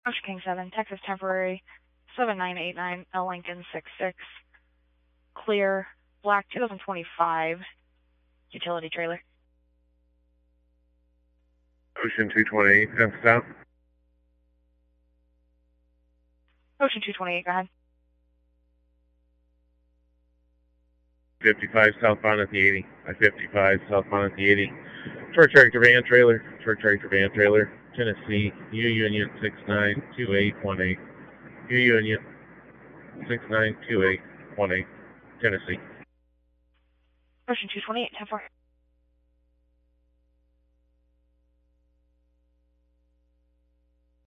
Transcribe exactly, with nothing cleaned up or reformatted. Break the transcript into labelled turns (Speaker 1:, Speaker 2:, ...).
Speaker 1: Ocean King seven, Texas temporary, seven nine eight nine, L Lincoln six six, clear, black two thousand twenty-five, utility trailer.
Speaker 2: Ocean two twenty-eight, ten south.
Speaker 1: Ocean two twenty-eight, go ahead.
Speaker 2: fifty-five southbound at the eighty. I fifty-five southbound at the eighty. Short tractor van trailer. Short tractor van trailer. Tennessee. U Union six nine two eight one eight. U Union six nine two eight one eight. Tennessee.
Speaker 1: Ocean two twenty-eight, ten four.